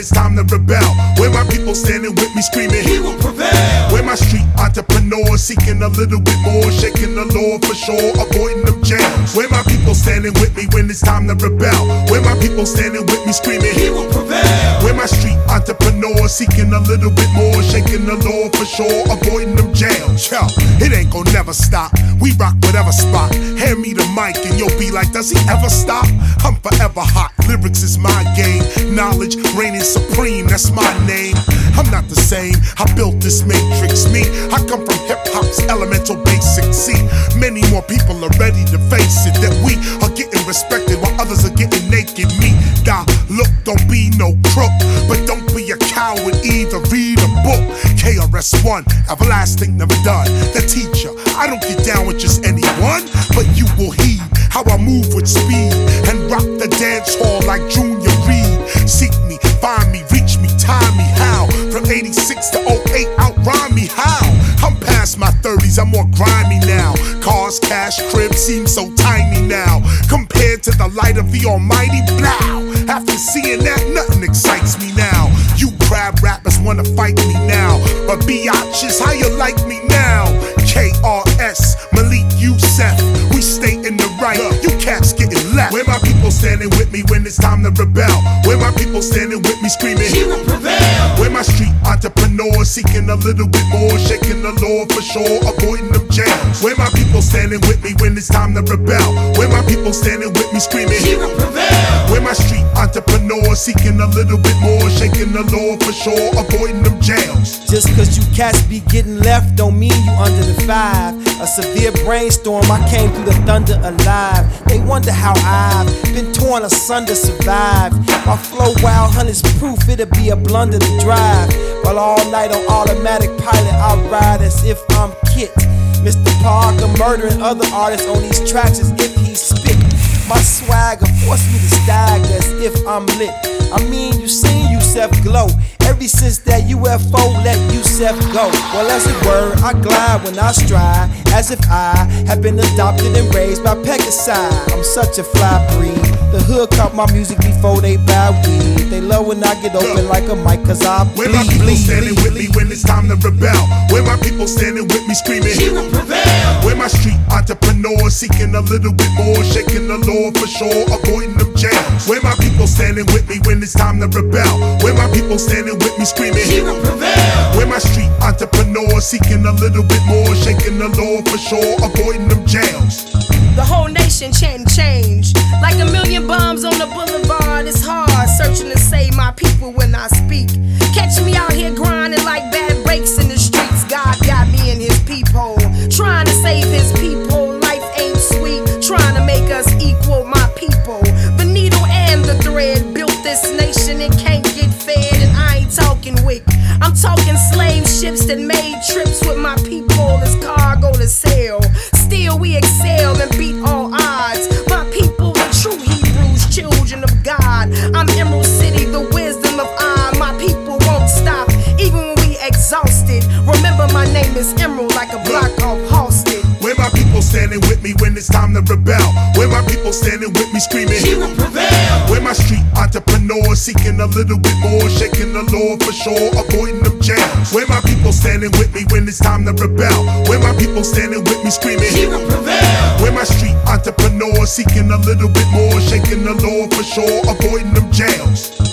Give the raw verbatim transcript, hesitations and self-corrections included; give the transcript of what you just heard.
it's time to rebel? Where my people standing with me screaming, he will prevail. Where my street entrepreneurs seeking a little bit more, shaking the law for sure, avoiding them jams. Where my people standing with me when it's time to rebel? Where my people standing with me screaming, he will prevail. Where my street entrepreneurs seeking a little bit more, shaking the law for sure, avoiding them jams. Yo, it ain't gon' never stop. We rock whatever spot. Hand me the mic and you'll be like, does he ever stop? I'm forever hot. Lyrics is my game. Knowledge reigning supreme, that's my name. I'm not the same, I built this matrix. Me, I come from hip-hop's elemental basics. See, many more people are ready to face it, that we are getting respected while others are getting naked. Me, die, look, don't be no crook, but don't be a coward either. Read a book. K R S One, everlasting, never done. The teacher, I don't get down with just anyone, but you will heed how I move with speed and rock the dance hall like Junior Reed. Seek me, find me, reach me, time me, how? From eighty-six to oh eight, outrhyme me, how? I'm past my thirties, I'm more grimy now. Cars, cash, crib seem so tiny now, compared to the light of the almighty blow. After seeing that, nothing excites me now. You crab rappers wanna fight me now, but biatches, how you like me now? K R S, Malik Yusef, we stay in the right, you cats getting left. Where my people standing with me when it's time to rebel? Where my people standing with me screaming, he will prevail. Where my street entrepreneurs seeking a little bit more, shaking the law for sure, avoiding them jams. Where my people standing with me when it's time to rebel? Where my people standing with me screaming, he will prevail. Where my street entrepreneurs seeking a little bit more, shaking the law for sure, avoiding them jams. Just cause you cats be getting left don't mean you under the five. A severe brainstorm, I came through the thunder alive. They wonder how I've been torn asunder, survived. My flow wild hundreds proof it'll be a blunder to drive. While all night on automatic pilot I ride as if I'm Kit. Mister Parker murdering other artists on these tracks as if he spit. My swagger forced me to stagger as if I'm lit. I mean, you seen Yusef glow ever since that U F O let Yusef go. Well, as it were, I glide when I stride, as if I have been adopted and raised by Pegasi. I'm such a fly breed. The hood caught my music before they buy weed. They love when I get open like a mic, cause I bleed. Where my people standing with me when it's time to rebel? Where my people standing with me screaming, he will prevail. Where my street entrepreneurs seeking a little bit more, shaking the law for sure, avoiding them jams. Where my people standing with me when it's time to rebel? Where my people standing with me screaming, he will prevail. Where my street entrepreneurs seeking a little bit more, shaking the law for sure, avoiding them jams. The whole nation chanting change. Like a million bombs on the boulevard, it's hard searching to save my people when I speak. Catch me out here grinding like bad breaks in the streets. God got me in his peephole, trying to save his people. Life ain't sweet, trying to make us equal, my people. The needle and the thread built this nation, it can't get fed. And I ain't talking wick, I'm talking slave ships that made trips with my people as cargo to sail. Still we excel and beat all odds. My people, the true Hebrews, children of God. I'm Emerald City, the wisdom of I. My people won't stop, even when we exhausted. Remember my name is Emerald, like a block off Halsted. Where my people standing with me when it's time to rebel? Where my people standing with me screaming, he will prevail. Where my street entrepreneurs seeking a little bit more, shaking the law for sure, avoiding them jams. Where my people standing with me when it's time to rebel? Where my people standing with me screaming, he will prevail. Where my street entrepreneurs seeking a little bit more, shaking the law for sure, avoiding them jams.